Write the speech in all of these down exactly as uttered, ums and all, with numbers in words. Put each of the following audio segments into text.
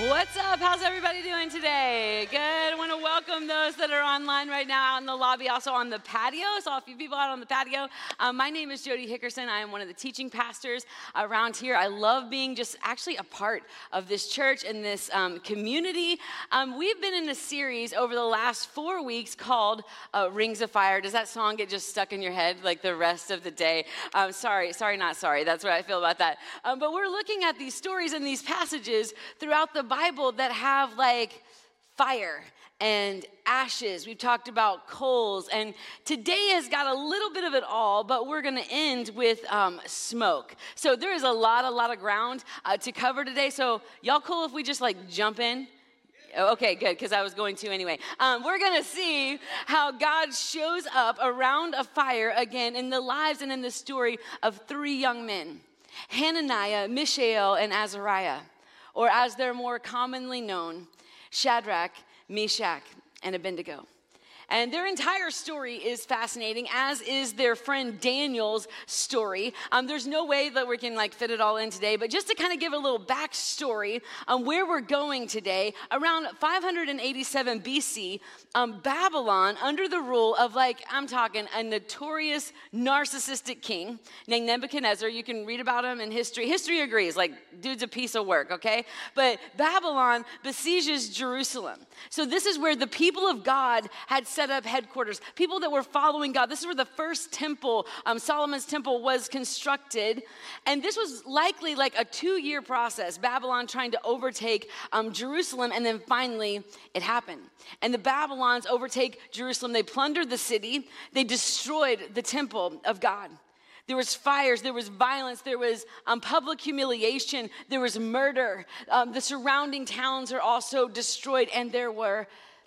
What's up? How's everybody doing today? Good. I want to welcome those that are online right now out in the lobby, also on the patio. Saw a few people out on the patio. Um, my name is Jody Hickerson. I am one of the teaching pastors around here. I love being just actually a part of this church and this um, community. Um, we've been in a series over the last four weeks called uh, Rings of Fire. Does that song get just stuck in your head like the rest of the day? Um, sorry, sorry, not sorry. That's what I feel about that. Um, but we're looking at these stories and these passages throughout the Bible that have like fire and ashes. We've talked about coals, and today has got a little bit of it all, but we're going to end with um, smoke. So there is a lot, a lot of ground uh, to cover today. So y'all cool if we just like jump in? Okay, good, because I was going to anyway. Um, we're going to see how God shows up around a fire again in the lives and in the story of three young men, Hananiah, Mishael, and Azariah, or as they're more commonly known, Shadrach, Meshach, and Abednego. And their entire story is fascinating, as is their friend Daniel's story. Um, there's no way that we can like fit it all in today, but just to kind of give a little backstory on where we're going today, around five eighty-seven B C, um, Babylon, under the rule of like, I'm talking a notorious narcissistic king named Nebuchadnezzar. You can read about him in history. History agrees, like dude's a piece of work, okay? But Babylon besieges Jerusalem. So this is where the people of God had set up headquarters, people that were following God. This is where the first temple, um, Solomon's temple, was constructed. And this was likely like a two-year process, Babylon trying to overtake um, Jerusalem, and then finally it happened. And the Babylons overtake Jerusalem. They plundered the city. They destroyed the temple of God. There was fires, there was violence, there was um, public humiliation, there was murder. Um, the surrounding towns are also destroyed, and there were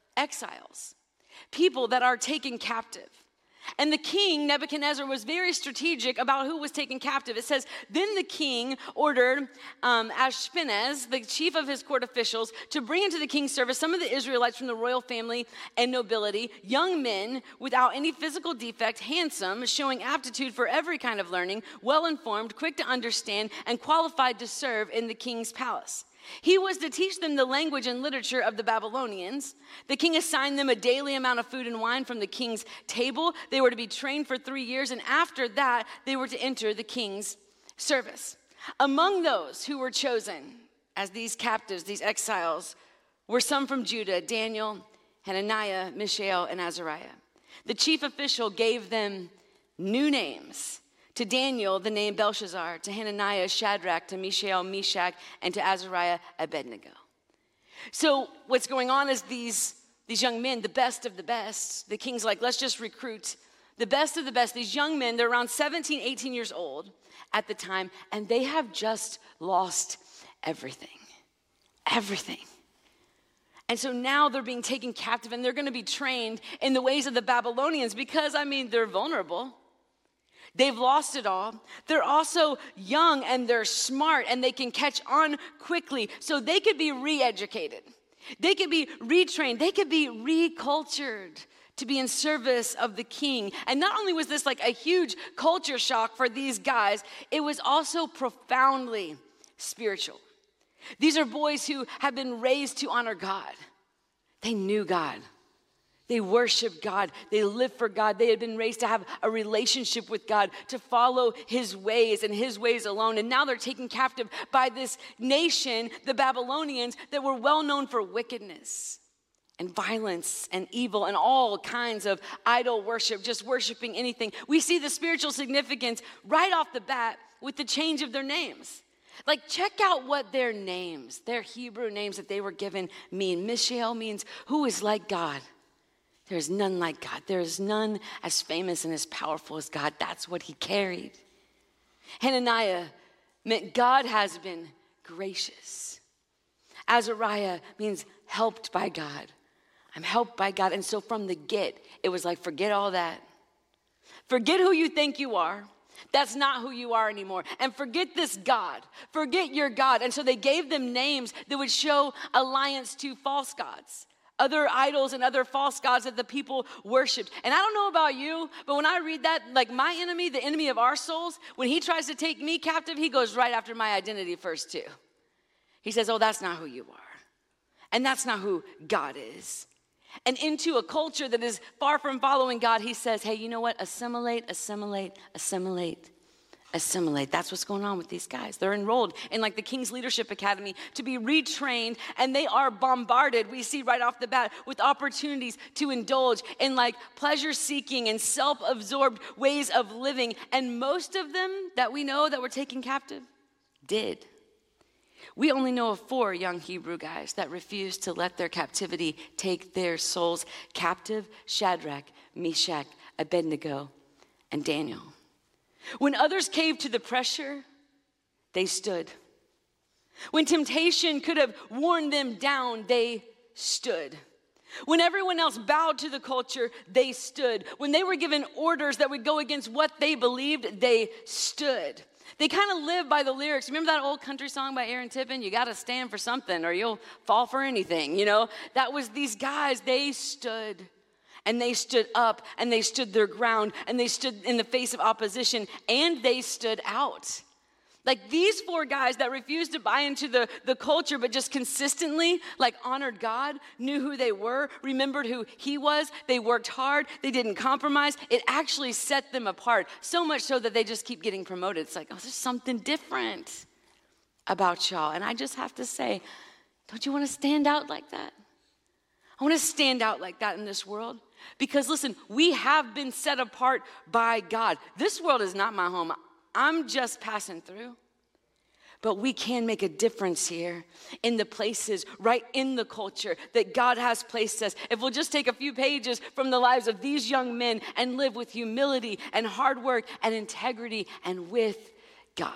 exiles, people that are taken captive. And the king, Nebuchadnezzar, was very strategic about who was taken captive. It says, then the king ordered um, Ashpenaz, the chief of his court officials, to bring into the king's service some of the Israelites from the royal family and nobility, young men without any physical defect, handsome, showing aptitude for every kind of learning, well-informed, quick to understand, and qualified to serve in the king's palace. He was to teach them the language and literature of the Babylonians. The king assigned them a daily amount of food and wine from the king's table. They were to be trained for three years, and after that, they were to enter the king's service. Among those who were chosen as these captives, these exiles, were some from Judah: Daniel, Hananiah, Mishael, and Azariah. The chief official gave them new names. To Daniel, the name Belshazzar; to Hananiah, Shadrach; to Mishael, Meshach; and to Azariah, Abednego. So what's going on is these, these young men, the best of the best, the king's like, let's just recruit the best of the best. These young men, they're around seventeen, eighteen years old at the time, and they have just lost everything. Everything. And so now they're being taken captive, and they're going to be trained in the ways of the Babylonians because, I mean, they're vulnerable. They've lost it all. They're also young, and they're smart, and they can catch on quickly. So they could be re-educated. They could be retrained. They could be recultured to be in service of the king. And not only was this like a huge culture shock for these guys, it was also profoundly spiritual. These are boys who have been raised to honor God. They knew God. They worshiped God. They lived for God. They had been raised to have a relationship with God, to follow his ways and his ways alone. And now they're taken captive by this nation, the Babylonians, that were well known for wickedness and violence and evil and all kinds of idol worship, just worshiping anything. We see the spiritual significance right off the bat with the change of their names. Like, check out what their names, their Hebrew names that they were given mean. Mishael means who is like God. There is none like God. There is none as famous and as powerful as God. That's what he carried. Hananiah meant God has been gracious. Azariah means helped by God. I'm helped by God. And so from the get, it was like, forget all that. Forget who you think you are. That's not who you are anymore. And forget this God. Forget your God. And so they gave them names that would show alliance to false gods, other idols and other false gods that the people worshiped. And I don't know about you, but when I read that, like my enemy, the enemy of our souls, when he tries to take me captive, he goes right after my identity first too. He says, oh, that's not who you are. And that's not who God is. And into a culture that is far from following God, he says, hey, you know what? Assimilate, assimilate, assimilate, assimilate. That's what's going on with these guys. They're enrolled in like the King's Leadership Academy to be retrained, and they are bombarded, we see right off the bat, with opportunities to indulge in like pleasure-seeking and self-absorbed ways of living. And most of them that we know that were taken captive did. We only know of four young Hebrew guys that refused to let their captivity take their souls captive: Shadrach, Meshach, Abednego, and Daniel. When others caved to the pressure, they stood. When temptation could have worn them down, they stood. When everyone else bowed to the culture, they stood. When they were given orders that would go against what they believed, they stood. They kind of live by the lyrics. Remember that old country song by Aaron Tippin? You got to stand for something or you'll fall for anything, you know? That was these guys. They stood, and they stood up, and they stood their ground, and they stood in the face of opposition, and they stood out. Like these four guys that refused to buy into the, the culture, but just consistently like honored God, knew who they were, remembered who he was. They worked hard. They didn't compromise. It actually set them apart, so much so that they just keep getting promoted. It's like, oh, there's something different about y'all. And I just have to say, don't you want to stand out like that? I want to stand out like that in this world. Because listen, we have been set apart by God. This world is not my home. I'm just passing through. But we can make a difference here in the places, right in the culture that God has placed us. If we'll just take a few pages from the lives of these young men and live with humility and hard work and integrity and with God.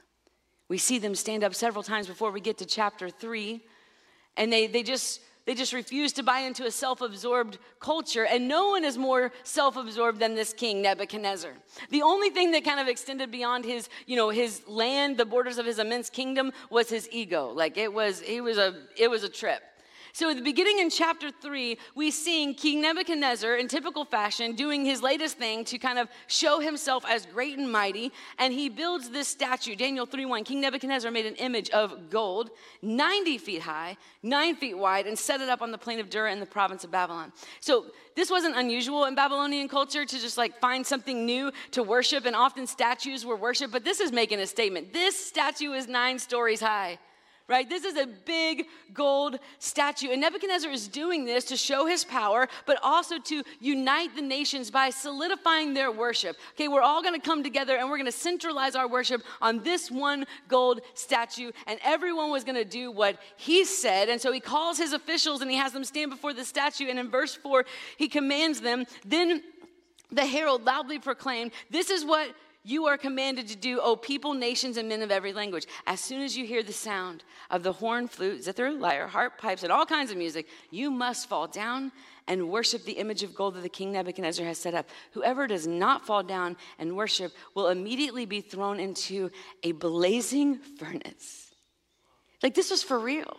We see them stand up several times before we get to chapter three. And they, they just... They just refuse to buy into a self-absorbed culture, and no one is more self-absorbed than this king, Nebuchadnezzar. The only thing that kind of extended beyond his, you know, his land, the borders of his immense kingdom, was his ego. Like it was, he was a, it was a trip. So at the beginning in chapter three, we see King Nebuchadnezzar in typical fashion doing his latest thing to kind of show himself as great and mighty. And he builds this statue, Daniel three one. King Nebuchadnezzar made an image of gold, ninety feet high, nine feet wide, and set it up on the plain of Dura in the province of Babylon. So this wasn't unusual in Babylonian culture to just like find something new to worship. And often statues were worshiped, but this is making a statement. This statue is nine stories high. Right? This is a big gold statue. And Nebuchadnezzar is doing this to show his power, but also to unite the nations by solidifying their worship. Okay, we're all going to come together and we're going to centralize our worship on this one gold statue. And everyone was going to do what he said. And so he calls his officials and he has them stand before the statue. And in verse four, he commands them. Then the herald loudly proclaimed, "This is what you are commanded to do, O people, nations, and men of every language. As soon as you hear the sound of the horn, flute, zither, lyre, harp, pipes, and all kinds of music, you must fall down and worship the image of gold that the king Nebuchadnezzar has set up. Whoever does not fall down and worship will immediately be thrown into a blazing furnace." Like this was for real.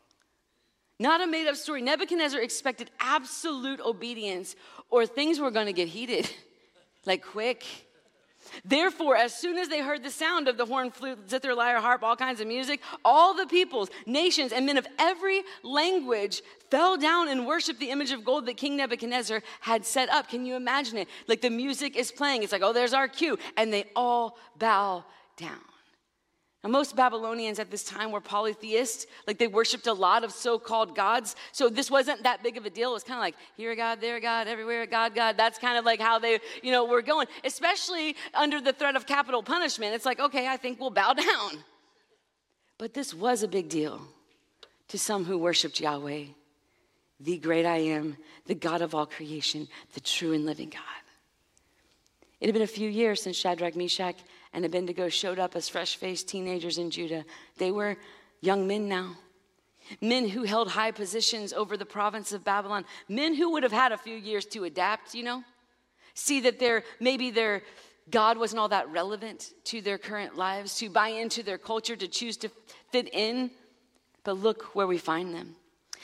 Not a made-up story. Nebuchadnezzar expected absolute obedience or things were going to get heated, like quick. Therefore, as soon as they heard the sound of the horn, flute, zither, lyre, harp, all kinds of music, all the peoples, nations, and men of every language fell down and worshiped the image of gold that King Nebuchadnezzar had set up. Can you imagine it? Like the music is playing. It's like, oh, there's our cue. And they all bow down. Now, most Babylonians at this time were polytheists. Like they worshiped a lot of so-called gods. So this wasn't that big of a deal. It was kind of like, here a God, there a God, everywhere a God, God. That's kind of like how they, you know, were going. Especially under the threat of capital punishment. It's like, okay, I think we'll bow down. But this was a big deal to some who worshiped Yahweh, the great I am, the God of all creation, the true and living God. It had been a few years since Shadrach, Meshach, and Abednego showed up as fresh-faced teenagers in Judah. They were young men now. Men who held high positions over the province of Babylon. Men who would have had a few years to adapt, you know. See that their, maybe their God wasn't all that relevant to their current lives, to buy into their culture, to choose to fit in. But look where we find them.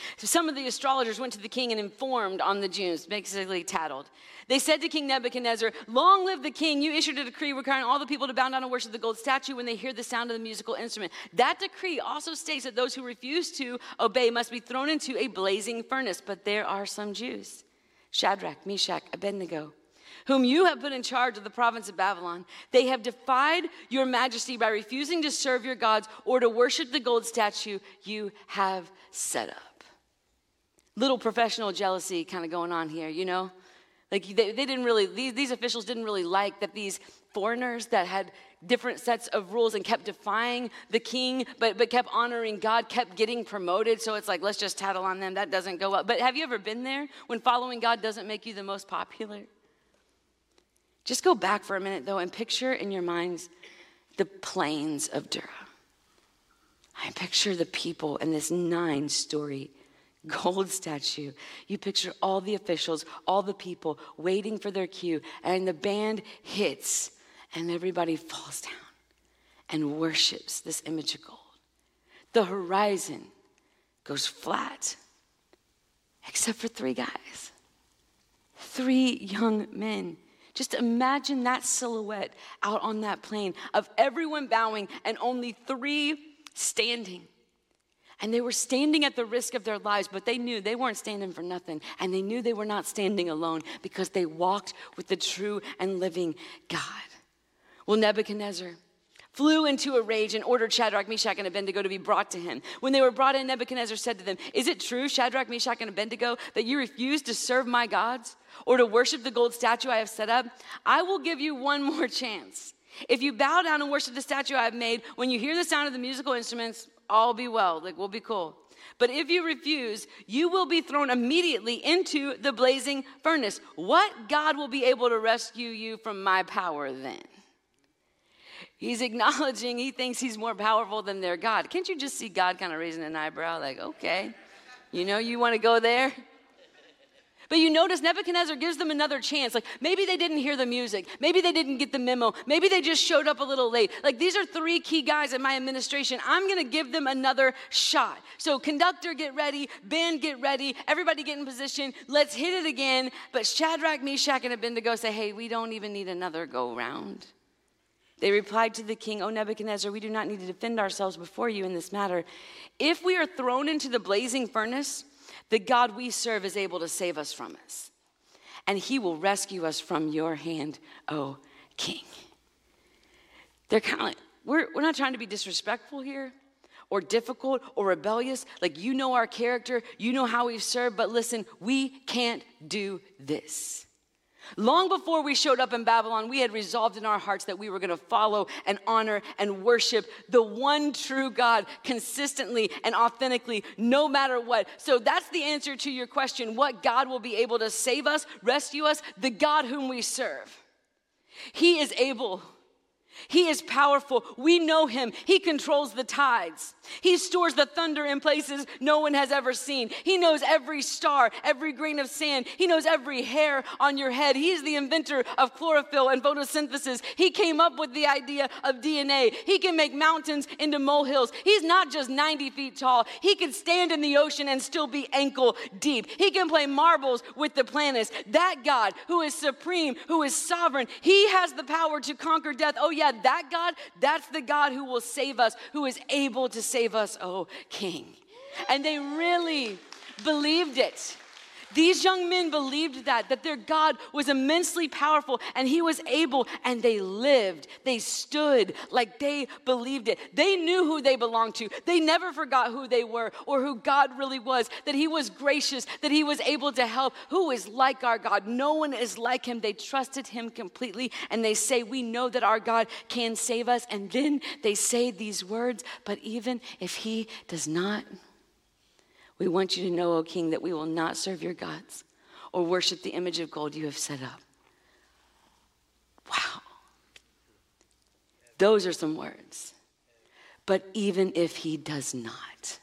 So some of the astrologers went to the king and informed on the Jews, basically tattled. They said to King Nebuchadnezzar, long live the king. You issued a decree requiring all the people to bow down and worship the gold statue when they hear the sound of the musical instrument. That decree also states that those who refuse to obey must be thrown into a blazing furnace. But there are some Jews, Shadrach, Meshach, Abednego, whom you have put in charge of the province of Babylon. They have defied your majesty by refusing to serve your gods or to worship the gold statue you have set up. Little professional jealousy kind of going on here, you know? Like they, they didn't really, these, these officials didn't really like that these foreigners that had different sets of rules and kept defying the king, but, but kept honoring God, kept getting promoted. So it's like, let's just tattle on them. That doesn't go up. But have you ever been there when following God doesn't make you the most popular? Just go back for a minute, though, and picture in your minds the plains of Dura. I picture the people in this nine-story gold statue. You picture all the officials, all the people waiting for their cue, and the band hits, and everybody falls down and worships this image of gold. The horizon goes flat, except for three guys, three young men. Just imagine that silhouette out on that plain of everyone bowing and only three standing. And they were standing at the risk of their lives, but they knew they weren't standing for nothing. And they knew they were not standing alone because they walked with the true and living God. Well, Nebuchadnezzar flew into a rage and ordered Shadrach, Meshach, and Abednego to be brought to him. When they were brought in, Nebuchadnezzar said to them, is it true, Shadrach, Meshach, and Abednego, that you refuse to serve my gods or to worship the gold statue I have set up? I will give you one more chance. If you bow down and worship the statue I have made, when you hear the sound of the musical instruments, all be well, like we'll be cool. But if you refuse, you will be thrown immediately into the blazing furnace. What God will be able to rescue you from my power then? He's acknowledging he thinks he's more powerful than their God. Can't you just see God kind of raising an eyebrow like, okay, you know, you want to go there? But you notice Nebuchadnezzar gives them another chance. Like maybe they didn't hear the music. Maybe they didn't get the memo. Maybe they just showed up a little late. Like these are three key guys in my administration. I'm going to give them another shot. So conductor, get ready. Band, get ready. Everybody get in position. Let's hit it again. But Shadrach, Meshach, and Abednego say, hey, we don't even need another go round. They replied to the king, O Nebuchadnezzar, we do not need to defend ourselves before you in this matter. If we are thrown into the blazing furnace, the God we serve is able to save us from us, and he will rescue us from your hand, O king. They're kind of like, we're, we're not trying to be disrespectful here or difficult or rebellious. Like, you know our character, you know how we've served, but listen, we can't do this. Long before we showed up in Babylon, we had resolved in our hearts that we were going to follow and honor and worship the one true God consistently and authentically, no matter what. So that's the answer to your question, what God will be able to save us, rescue us, the God whom we serve. He is able. He is powerful. We know him. He controls the tides. He stores the thunder in places no one has ever seen. He knows every star, every grain of sand. He knows every hair on your head. He is the inventor of chlorophyll and photosynthesis. He came up with the idea of D N A. He can make mountains into molehills. He's not just ninety feet tall. He can stand in the ocean and still be ankle deep. He can play marbles with the planets. That God who is supreme, who is sovereign, he has the power to conquer death. Oh yeah, that God, that's the God who will save us, who is able to save us, oh King. And they really believed it. These young men believed that, that their God was immensely powerful and he was able, and they lived, they stood like they believed it. They knew who they belonged to. They never forgot who they were or who God really was, that he was gracious, that he was able to help. Who is like our God? No one is like him. They trusted him completely, and they say, we know that our God can save us. And then they say these words, but even if he does not, we want you to know, O King, that we will not serve your gods or worship the image of gold you have set up. Wow. Those are some words. But even if he does not,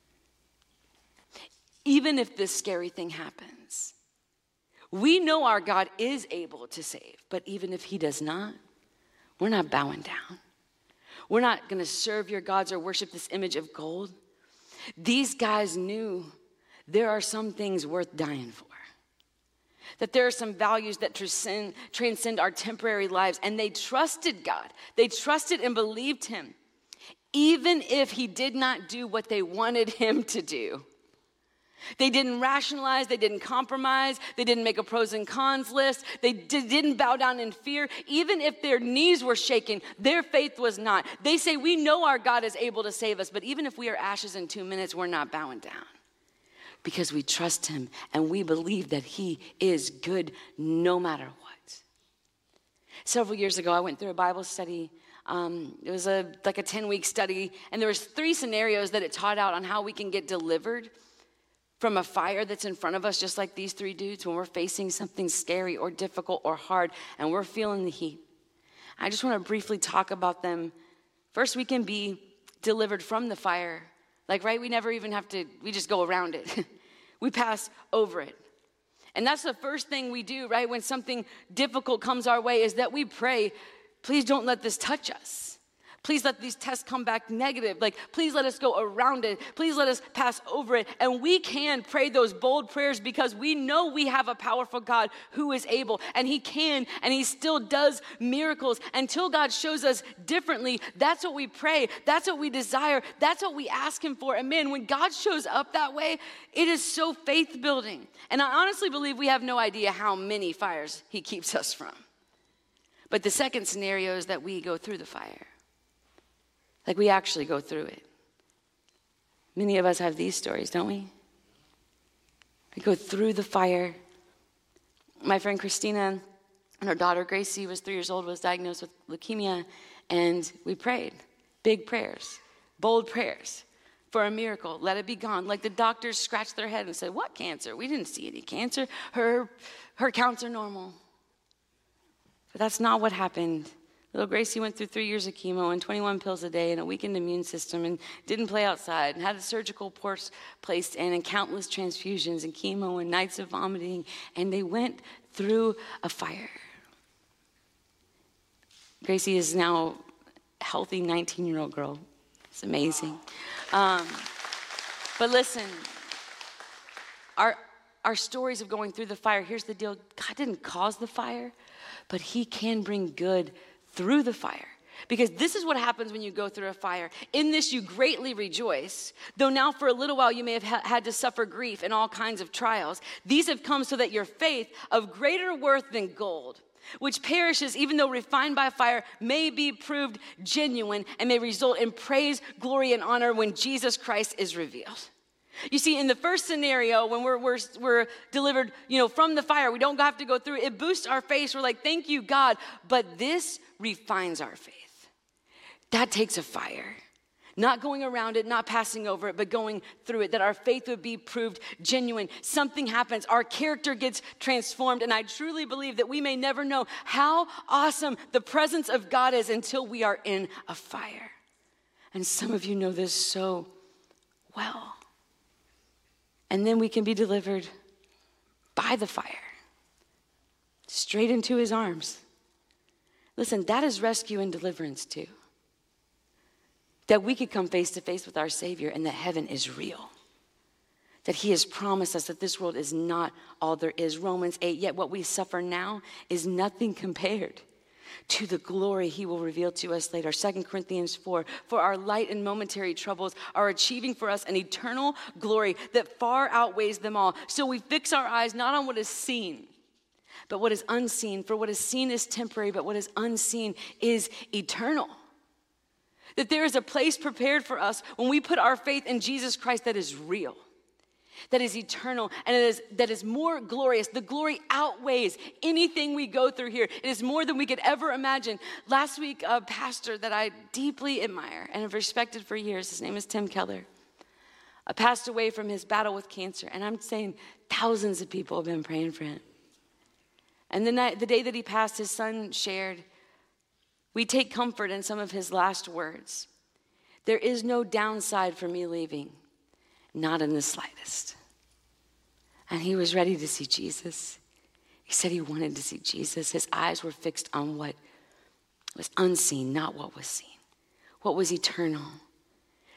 even if this scary thing happens, we know our God is able to save. But even if he does not, we're not bowing down. We're not going to serve your gods or worship this image of gold. These guys knew there are some things worth dying for. That there are some values that transcend, transcend our temporary lives. And they trusted God. They trusted and believed him, even if he did not do what they wanted him to do. They didn't rationalize. They didn't compromise. They didn't make a pros and cons list. They did, didn't bow down in fear. Even if their knees were shaking, their faith was not. They say, we know our God is able to save us, but even if we are ashes in two minutes, we're not bowing down. Because we trust him and we believe that he is good no matter what. Several years ago, I went through a Bible study. Um, it was a like a ten-week study, and there was three scenarios that it taught out on how we can get delivered from a fire that's in front of us, just like these three dudes, when we're facing something scary or difficult or hard, and we're feeling the heat. I just want to briefly talk about them. First, we can be delivered from the fire. Like, right, we never even have to, we just go around it. We pass over it. And that's the first thing we do, right, when something difficult comes our way, is that we pray, please don't let this touch us. Please let these tests come back negative. Like, please let us go around it. Please let us pass over it. And we can pray those bold prayers because we know we have a powerful God who is able. And he can, and he still does miracles. Until God shows us differently, that's what we pray. That's what we desire. That's what we ask him for. And man, when God shows up that way, it is so faith building. And I honestly believe we have no idea how many fires he keeps us from. But the second scenario is that we go through the fire. Like, we actually go through it. Many of us have these stories, don't we? We go through the fire. My friend Christina and her daughter Gracie was three years old, was diagnosed with leukemia, and we prayed big prayers, bold prayers for a miracle. Let it be gone. Like, the doctors scratched their head and said, what cancer? We didn't see any cancer. Her, her counts are normal. But that's not what happened. Little Gracie went through three years of chemo and twenty-one pills a day and a weakened immune system and didn't play outside and had a surgical port placed in and countless transfusions and chemo and nights of vomiting. And they went through a fire. Gracie is now a healthy nineteen-year-old girl. It's amazing. Um, but listen, our, our stories of going through the fire, here's the deal. God didn't cause the fire, but he can bring good through the fire. Because this is what happens when you go through a fire. In this you greatly rejoice, though now for a little while you may have ha- had to suffer grief and all kinds of trials. These have come so that your faith, of greater worth than gold, which perishes even though refined by fire, may be proved genuine and may result in praise, glory, and honor when Jesus Christ is revealed. You see, in the first scenario, when we're, we're, we're delivered, you know, from the fire, we don't have to go through it. It boosts our faith. We're like, thank you, God. But this refines our faith. That takes a fire. Not going around it, not passing over it, but going through it, that our faith would be proved genuine. Something happens. Our character gets transformed. And I truly believe that we may never know how awesome the presence of God is until we are in a fire. And some of you know this so well. And then we can be delivered by the fire, straight into his arms. Listen, that is rescue and deliverance too. That we could come face to face with our Savior and that heaven is real. That he has promised us that this world is not all there is. Romans eight, yet what we suffer now is nothing compared to the glory he will reveal to us later. Second Corinthians four, for our light and momentary troubles are achieving for us an eternal glory that far outweighs them all. So we fix our eyes not on what is seen, but what is unseen. For what is seen is temporary, but what is unseen is eternal. That there is a place prepared for us when we put our faith in Jesus Christ that is real, that is eternal, and it is, that is more glorious. The glory outweighs anything we go through here. It is more than we could ever imagine. Last week, a pastor that I deeply admire and have respected for years, his name is Tim Keller, uh, passed away from his battle with cancer. And I'm saying thousands of people have been praying for him. And the, night, the day that he passed, his son shared, we take comfort in some of his last words. There is no downside for me leaving. Not in the slightest. And he was ready to see Jesus. He said he wanted to see Jesus. His eyes were fixed on what was unseen, not what was seen. What was eternal.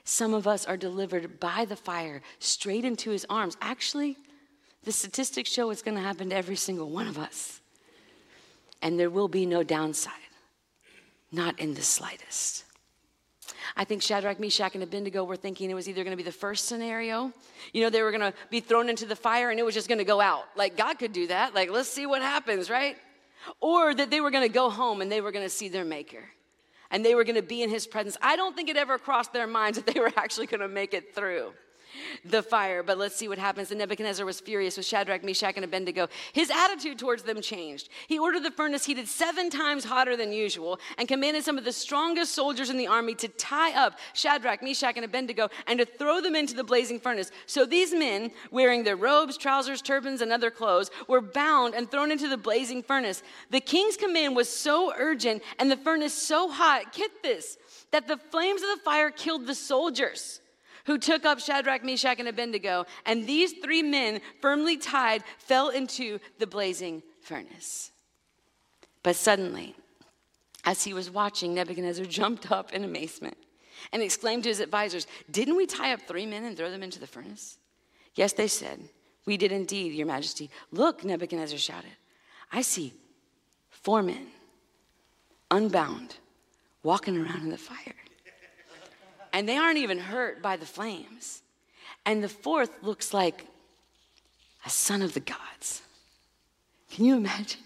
Some of us are delivered by the fire straight into his arms. Actually, the statistics show it's going to happen to every single one of us. And there will be no downside, not in the slightest. I think Shadrach, Meshach, and Abednego were thinking it was either going to be the first scenario. You know, they were going to be thrown into the fire and it was just going to go out. Like, God could do that. Like, let's see what happens, right? Or that they were going to go home and they were going to see their maker. And they were going to be in his presence. I don't think it ever crossed their minds that they were actually going to make it through the fire. But let's see what happens. And Nebuchadnezzar was furious with Shadrach, Meshach, and Abednego. His attitude towards them changed. He ordered the furnace heated seven times hotter than usual and commanded some of the strongest soldiers in the army to tie up Shadrach, Meshach, and Abednego and to throw them into the blazing furnace. So these men, wearing their robes, trousers, turbans, and other clothes, were bound and thrown into the blazing furnace. The king's command was so urgent and the furnace so hot, get this, that the flames of the fire killed the soldiers who took up Shadrach, Meshach, and Abednego, and these three men, firmly tied, fell into the blazing furnace. But suddenly, as he was watching, Nebuchadnezzar jumped up in amazement and exclaimed to his advisors, "Didn't we tie up three men and throw them into the furnace?" "Yes," they said, "we did indeed, your majesty." "Look," Nebuchadnezzar shouted, "I see four men, unbound, walking around in the fire. And they aren't even hurt by the flames. And the fourth looks like a son of the gods." Can you imagine?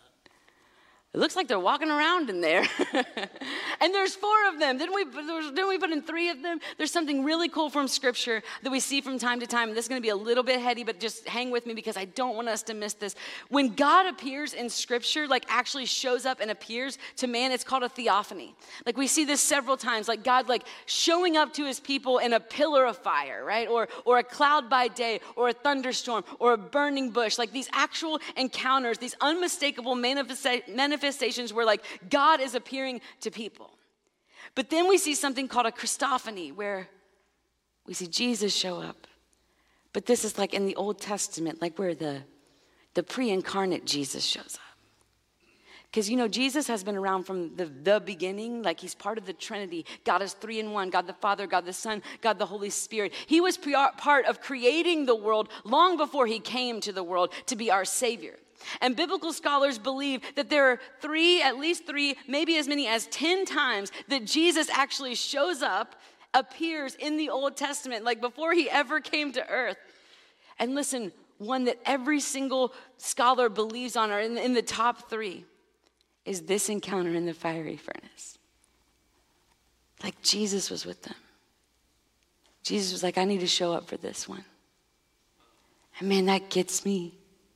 It looks like they're walking around in there. And there's four of them. Didn't we, didn't we put in three of them? There's something really cool from Scripture that we see from time to time. And this is going to be a little bit heady, but just hang with me because I don't want us to miss this. When God appears in Scripture, like actually shows up and appears to man, it's called a theophany. Like we see this several times, like God like showing up to his people in a pillar of fire, right? Or, or a cloud by day, or a thunderstorm, or a burning bush. Like these actual encounters, these unmistakable manifesta- manifestations manifestations where like God is appearing to people. But then we see something called a Christophany where we see Jesus show up. But this is like in the Old Testament, like where the, the pre-incarnate Jesus shows up. Because, you know, Jesus has been around from the, the beginning. Like he's part of the Trinity. God is three in one. God the Father, God the Son, God the Holy Spirit. He was pre- part of creating the world long before he came to the world to be our Savior. And biblical scholars believe that there are three, at least three, maybe as many as ten times that Jesus actually shows up, appears in the Old Testament, like before he ever came to earth. And listen, one that every single scholar believes on, or in, in the top three, is this encounter in the fiery furnace. Like Jesus was with them. Jesus was like, I need to show up for this one. And man, that gets me.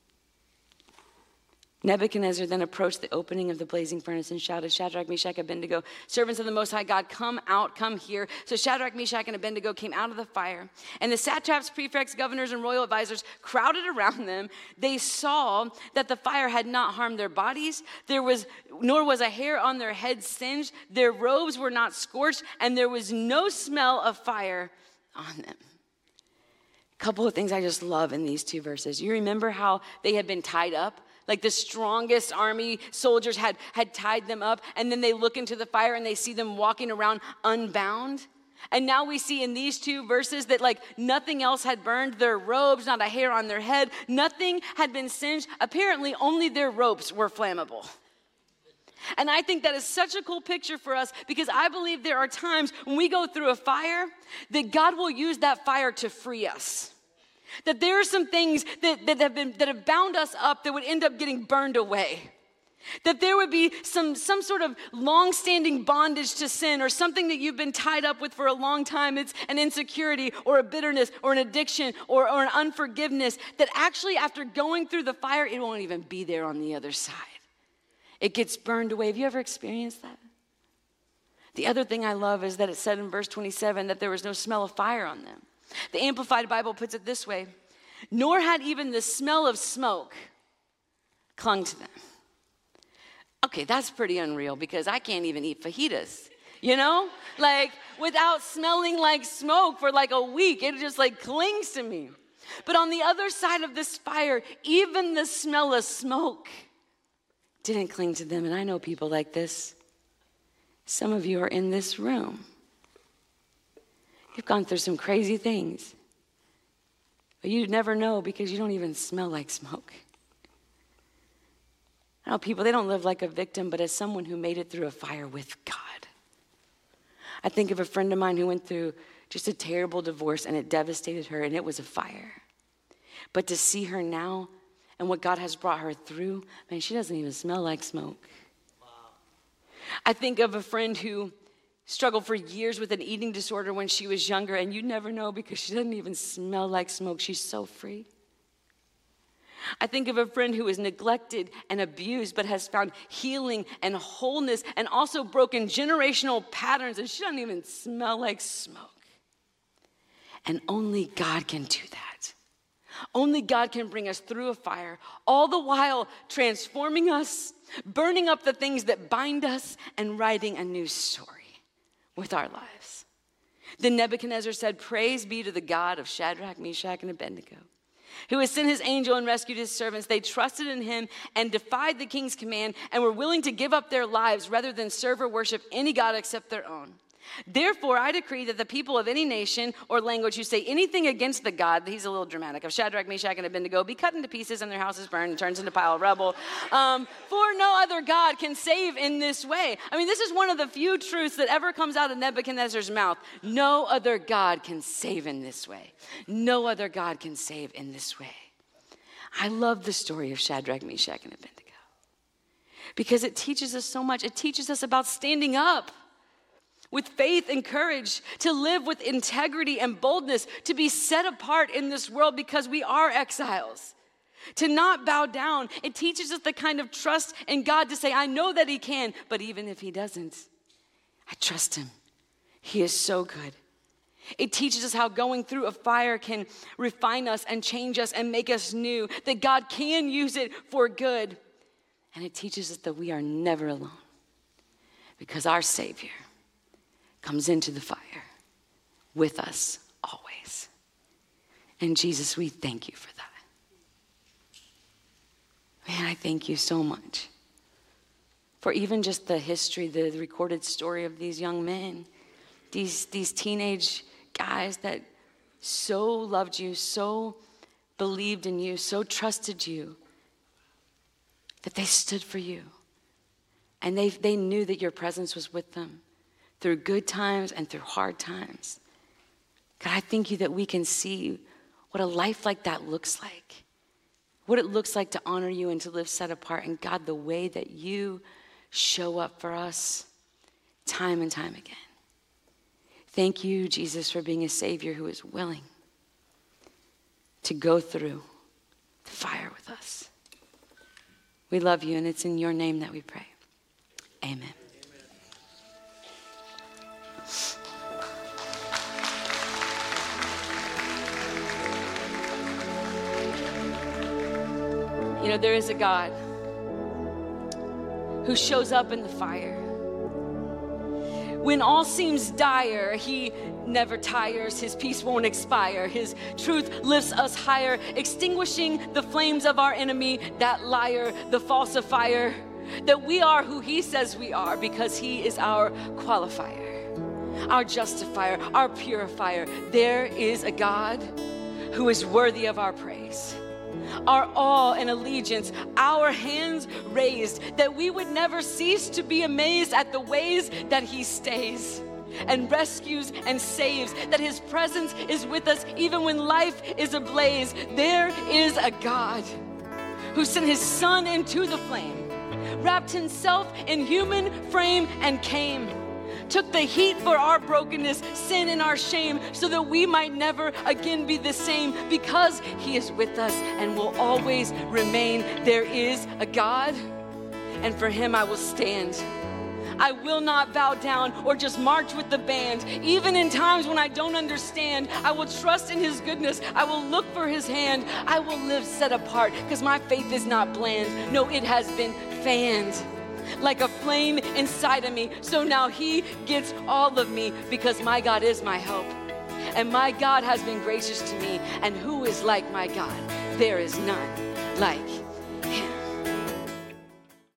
Nebuchadnezzar then approached the opening of the blazing furnace and shouted, "Shadrach, Meshach, Abednego, servants of the Most High God, come out, come here." So Shadrach, Meshach, and Abednego came out of the fire. And the satraps, prefects, governors, and royal advisors crowded around them. They saw that the fire had not harmed their bodies. There was, nor was a hair on their heads singed. Their robes were not scorched, and there was no smell of fire on them. A couple of things I just love in these two verses. You remember how they had been tied up? Like the strongest army soldiers had, had tied them up, and then they look into the fire and they see them walking around unbound. And now we see in these two verses that like nothing else had burned, their robes, not a hair on their head, nothing had been singed. Apparently only their ropes were flammable. And I think that is such a cool picture for us because I believe there are times when we go through a fire that God will use that fire to free us. That there are some things that, that have been that have bound us up that would end up getting burned away. That there would be some, some sort of long-standing bondage to sin or something that you've been tied up with for a long time. It's an insecurity or a bitterness or an addiction or, or an unforgiveness that actually after going through the fire, it won't even be there on the other side. It gets burned away. Have you ever experienced that? The other thing I love is that it said in verse twenty-seven that there was no smell of fire on them. The Amplified Bible puts it this way, nor had even the smell of smoke clung to them. Okay, that's pretty unreal because I can't even eat fajitas, you know? Like without smelling like smoke for like a week, it just like clings to me. But on the other side of this fire, even the smell of smoke didn't cling to them. And I know people like this. Some of you are in this room. You've gone through some crazy things. But you'd never know because you don't even smell like smoke. I know people, they don't live like a victim, but as someone who made it through a fire with God. I think of a friend of mine who went through just a terrible divorce and it devastated her and it was a fire. But to see her now and what God has brought her through, man, she doesn't even smell like smoke. Wow. I think of a friend who struggled for years with an eating disorder when she was younger, and you never know because she doesn't even smell like smoke. She's so free. I think of a friend who was neglected and abused but has found healing and wholeness and also broken generational patterns, and she doesn't even smell like smoke. And only God can do that. Only God can bring us through a fire, all the while transforming us, burning up the things that bind us, and writing a new story with our lives. Then Nebuchadnezzar said, "Praise be to the God of Shadrach, Meshach, and Abednego, who has sent his angel and rescued his servants. They trusted in him and defied the king's command and were willing to give up their lives rather than serve or worship any god except their own. Therefore, I decree that the people of any nation or language who say anything against the God," he's a little dramatic, "of Shadrach, Meshach, and Abednego, be cut into pieces and their houses burned and turns into a pile of rubble. Um, for no other God can save in this way." I mean, this is one of the few truths that ever comes out of Nebuchadnezzar's mouth. No other God can save in this way. No other God can save in this way. I love the story of Shadrach, Meshach, and Abednego because it teaches us so much. It teaches us about standing up with faith and courage, to live with integrity and boldness, to be set apart in this world because we are exiles, to not bow down. It teaches us the kind of trust in God to say, I know that he can, but even if he doesn't, I trust him. He is so good. It teaches us how going through a fire can refine us and change us and make us new, that God can use it for good. And it teaches us that we are never alone because our Savior comes into the fire with us always. And Jesus, we thank you for that. Man, I thank you so much for even just the history, the recorded story of these young men, these, these teenage guys that so loved you, so believed in you, so trusted you, that they stood for you. And they, they knew that your presence was with them through good times and through hard times. God, I thank you that we can see what a life like that looks like, what it looks like to honor you and to live set apart. And God, the way that you show up for us time and time again. Thank you, Jesus, for being a Savior who is willing to go through the fire with us. We love you, and it's in your name that we pray. Amen. You know, there is a God who shows up in the fire. When all seems dire, he never tires. His peace won't expire. His truth lifts us higher, extinguishing the flames of our enemy, that liar, the falsifier, that we are who he says we are because he is our qualifier, our justifier, our purifier. There is a God who is worthy of our praise, our awe and allegiance, our hands raised, that we would never cease to be amazed at the ways that he stays and rescues and saves, that his presence is with us even when life is ablaze. There is a God who sent his son into the flame, wrapped himself in human frame and came, took the heat for our brokenness, sin, and our shame, so that we might never again be the same, because he is with us and will always remain. There is a God, and for him I will stand. I will not bow down or just march with the band. Even in times when I don't understand, I will trust in his goodness. I will look for his hand. I will live set apart because my faith is not bland. No, it has been fanned like a flame inside of me. So now he gets all of me because my God is my help. And my God has been gracious to me. And who is like my God? There is none like